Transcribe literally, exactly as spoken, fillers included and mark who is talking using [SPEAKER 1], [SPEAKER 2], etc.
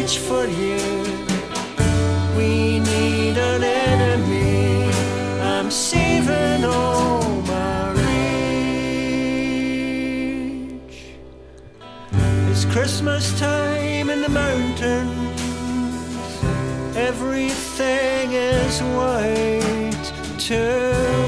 [SPEAKER 1] change for you. We need an enemy. I'm saving all my rage. It's Christmas time in the mountains. Everything is white too.